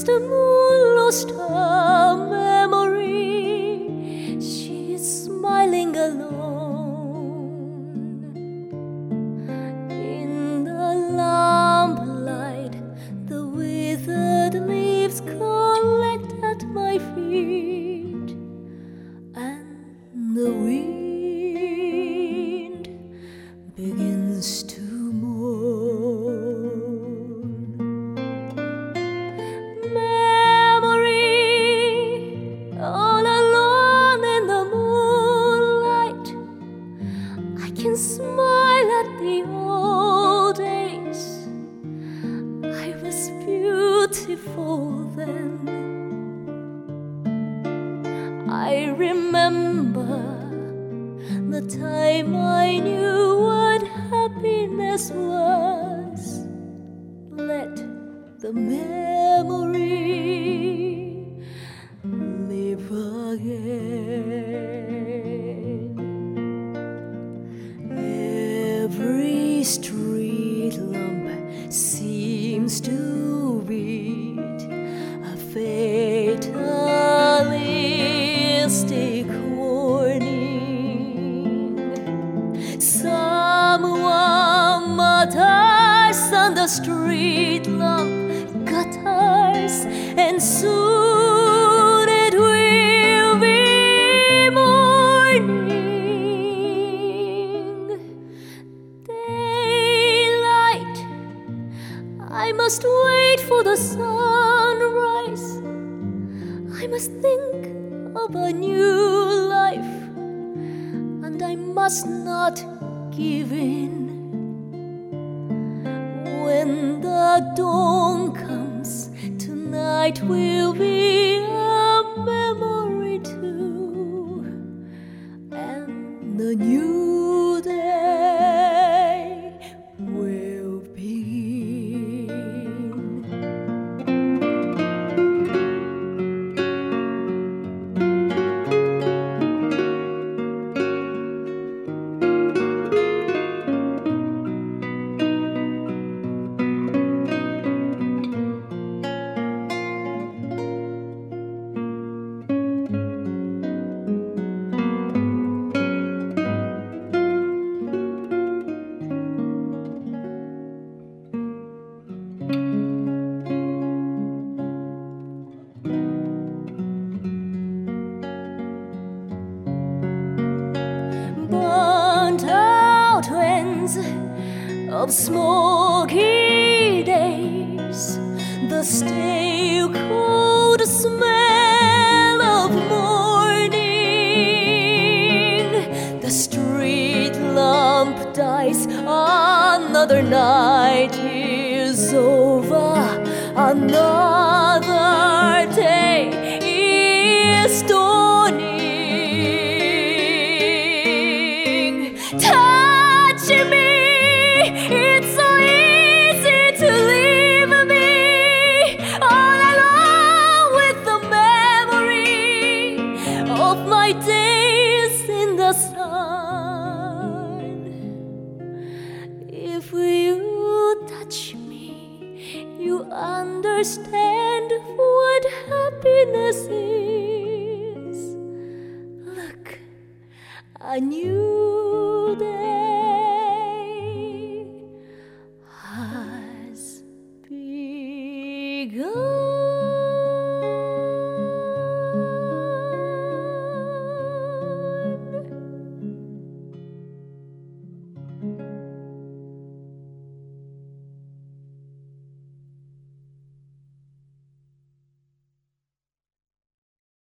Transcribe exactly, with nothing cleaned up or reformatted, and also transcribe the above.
the moon lost her memory. She is smiling alone. In the lamplight, the withered leaves collect at my feet, and the wind begins to smile at the old days. I was beautiful then. I remember the time I knew what happiness was. Let the memory live again. Every street lamp seems to beat a fatalistic warning. Someone mutters on the street lamp gutters, and soon it will be morning. I must wait for the sunrise. I must think of a new life, and I must not give in. When the dawn comes, tonight will be a memory too, and the new day will begin. Of smoky days, the stale cold smell of morning, the street lamp dies, another night is over, another day is dawning. Touch me. It's so easy to leave me all alone with the memory of my days in the sun. If you touch me, you understand what happiness is. Look, a new